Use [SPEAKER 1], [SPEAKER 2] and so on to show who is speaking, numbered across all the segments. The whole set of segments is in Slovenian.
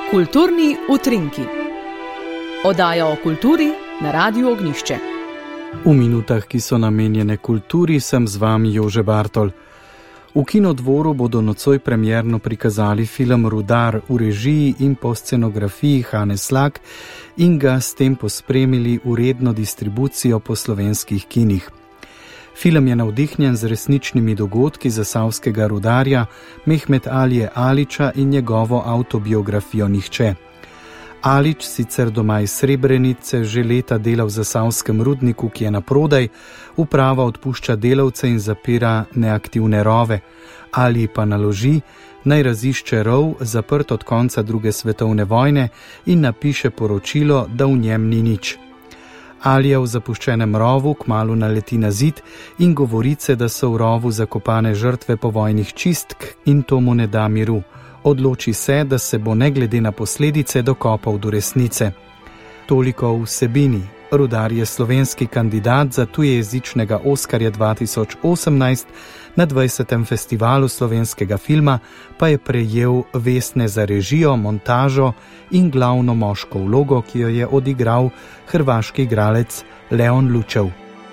[SPEAKER 1] Kulturni utrinki. Oddaja o kulturi na Radiu Ognjišče.
[SPEAKER 2] V minutah, ki so namenjene kulturi, sem z vami Jože Bartol. V Kinodvoru bodo nocoj premierno prikazali film Rudar v režiji in po scenografiji Hane Slak in ga s tem pospremili v redno distribucijo po slovenskih kinih. Film je navdihnjen z resničnimi dogodki zasavskega rudarja Mehmet Alije Alića in njegovo avtobiografijo Nihče. Alić, sicer doma iz Srebrenice, že leta dela v zasavskem rudniku, ki je naprodaj, uprava odpušča delavce in zapira neaktivne rove. Ali pa naloži, naj razišče rov, zaprt od konca druge svetovne vojne, in napiše poročilo, da v njem ni nič. Alija v zapuščenem rovu kmalu naleti na zid in govorice, da so v rovu zakopane žrtve povojnih čistk, in to mu ne da miru. Odloči se, da se bo ne glede na posledice dokopal do resnice. Toliko o vsebini. Rudar je slovenski kandidat za tujejezičnega Oskarja 2018, na 20. festivalu slovenskega filma pa je prejel Vesne za režijo, montažo in glavno moško vlogo, ki jo je odigral hrvaški igralec Leon Lučev.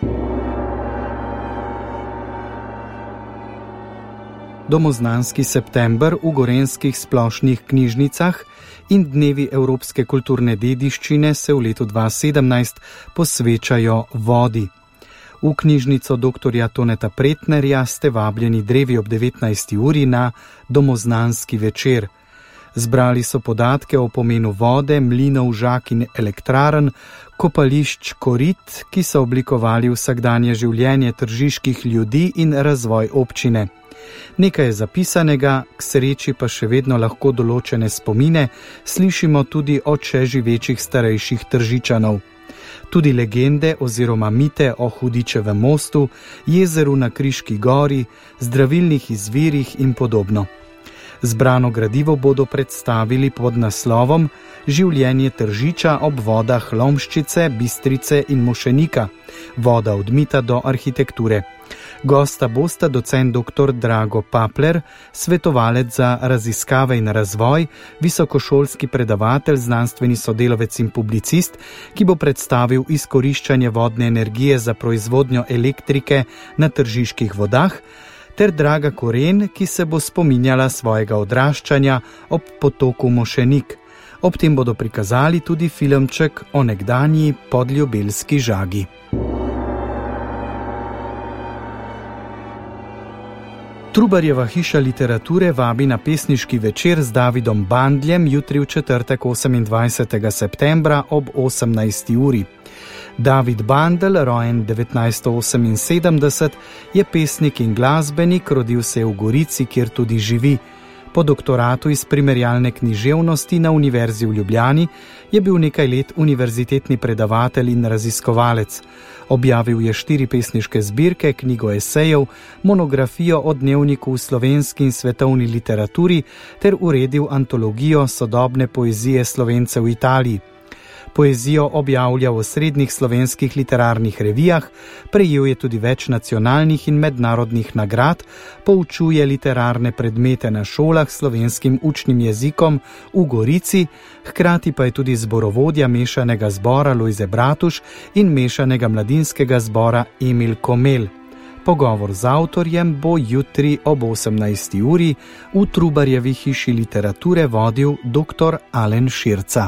[SPEAKER 2] Domoznanski september v gorenjskih splošnih knjižnicah in dnevi evropske kulturne dediščine se v letu 2017 posvečajo vodi. V knjižnico dr. Toneta Pretnerja ste vabljeni drevi ob 19. uri na Domoznanski večer. Zbrali so podatke o pomenu vode, mlinov, žak in elektrarn, kopališč, korit, ki so oblikovali vsakdanje življenje tržiških ljudi in razvoj občine. Nekaj je zapisanega, k sreči pa še vedno lahko določene spomine slišimo tudi od še živečih starejših Tržičanov. Tudi legende oziroma mite o Hudičevem mostu, jezeru na Kriški gori, zdravilnih izvirih in podobno. Zbrano gradivo bodo predstavili pod naslovom Življenje Tržiča ob vodah Lomščice, Bistrice in Mošenika, voda od mita do arhitekture. Gosta bosta docent dr. Drago Papler, svetovalec za raziskave in razvoj, visokošolski predavatelj, znanstveni sodelavec in publicist, ki bo predstavil izkoriščanje vodne energije za proizvodnjo elektrike na tržiških vodah, ter Draga Koren, ki se bo spominjala svojega odraščanja ob potoku Mošenik. Ob tem bodo prikazali tudi filmček o nekdanji podljubelski žagi. Trubarjeva hiša literature vabi na pesniški večer z Davidom Bandljem jutri v četrtek 28. septembra ob 18. uri. David Bandl, rojen 1978, je pesnik in glasbenik, rodil se je v Gorici, kjer tudi živi. Po doktoratu iz primerjalne književnosti na Univerzi v Ljubljani je bil nekaj let univerzitetni predavatelj in raziskovalec. Objavil je 4 pesniške zbirke, knjigo esejev, monografijo o dnevniku v slovenski in svetovni literaturi ter uredil antologijo sodobne poezije Slovencev v Italiji. Poezijo objavlja v osrednjih slovenskih literarnih revijah, prejel je tudi več nacionalnih in mednarodnih nagrad, poučuje literarne predmete na šolah s slovenskim učnim jezikom v Gorici, hkrati pa je tudi zborovodja mešanega zbora Lojze Bratuš in mešanega mladinskega zbora Emil Komel. Pogovor z avtorjem bo jutri ob 18. uri v Trubarjevi hiši literature vodil dr. Alen Širca.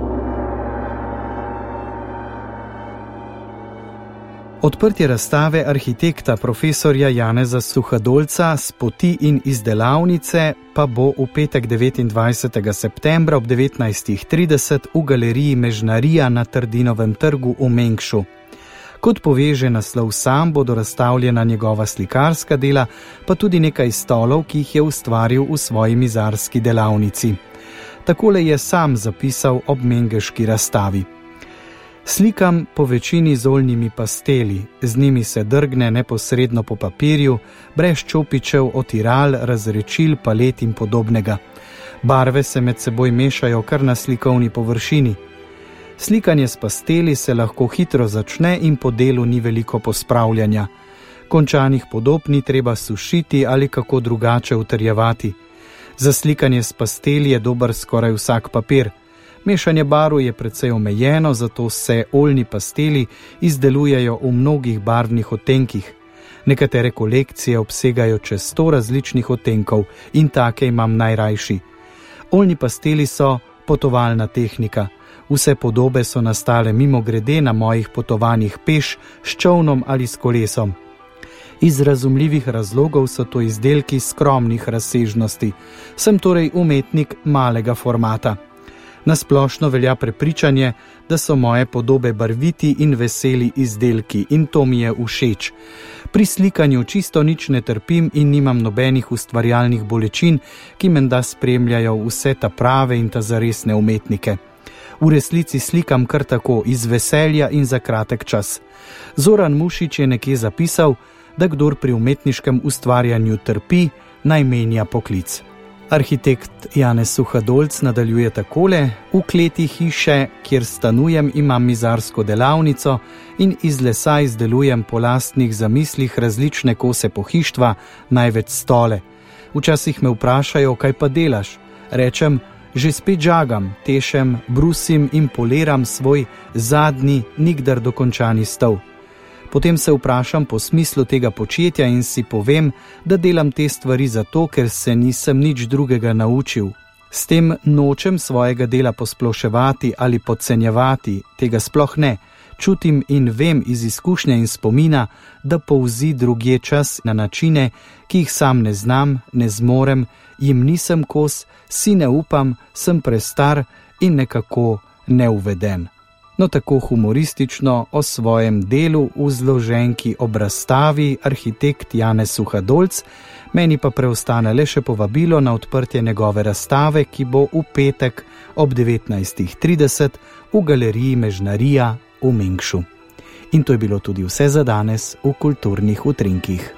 [SPEAKER 2] Odprtje razstave arhitekta profesorja Janeza Suhadolca s poti in iz delavnice pa bo v petek 29. septembra ob 19.30 v galeriji Mežnarija na Trdinovem trgu v Mengšu. Kot poveže naslov sam, bodo razstavljena njegova slikarska dela, pa tudi nekaj stolov, ki jih je ustvaril v svoji mizarski delavnici. Takole je sam zapisal ob mengeški razstavi. Slikam po večini z oljnimi pasteli, z njimi se drgne neposredno po papirju, brez čopičev, otiral, razrečil, palet in podobnega. Barve se med seboj mešajo kar na slikovni površini. Slikanje s pasteli se lahko hitro začne in po delu ni veliko pospravljanja. Končanih podob ni treba sušiti ali kako drugače utrjevati. Za slikanje s pasteli je dober skoraj vsak papir. Mešanje barv je precej omejeno, zato se oljni pasteli izdelujejo v mnogih barvnih odtenkih. Nekatere kolekcije obsegajo čez 100 različnih odtenkov in take imam najrajši. Oljni pasteli so potovalna tehnika. Vse podobe so nastale mimogrede na mojih potovanjih peš, s čolnom ali s kolesom. Iz razumljivih razlogov so to izdelki skromnih razsežnosti. Sem torej umetnik malega formata. Na splošno velja prepričanje, da so moje podobe barviti in veseli izdelki in to mi je všeč. Pri slikanju čisto nič ne trpim in nimam nobenih ustvarjalnih bolečin, ki menda spremljajo vse ta prave in ta zaresne umetnike. V resnici slikam kar tako, iz veselja in za kratek čas. Zoran Mušič je nekje zapisal, da kdor pri umetniškem ustvarjanju trpi, naj menja poklic. Arhitekt Janez Suhadolc nadaljuje takole: v kleti hiše, kjer stanujem, imam mizarsko delavnico in iz lesa izdelujem po lastnih zamislih različne kose pohištva, največ stole. Včasih me vprašajo, kaj pa delaš? Rečem, že spet žagam, tešem, brusim in poliram svoj zadnji, nikdar dokončani stol. Potem se vprašam po smislu tega početja in si povem, da delam te stvari zato, ker se nisem nič drugega naučil. S tem nočem svojega dela posploševati ali podcenjevati, tega sploh ne. Čutim in vem iz izkušnje in spomina, da polzi drugje čas na načine, ki jih sam ne znam, ne zmorem, jim nisem kos, si ne upam, sem prestar in nekako neuveden. No, tako humoristično o svojem delu v zloženki ob razstavi arhitekt Janez Suhadolc, meni pa preostane le še povabilo na odprtje njegove razstave, ki bo v petek ob 19:30 v galeriji Mežnarija v Mengšu. In to je bilo tudi vse za danes v Kulturnih utrinkih.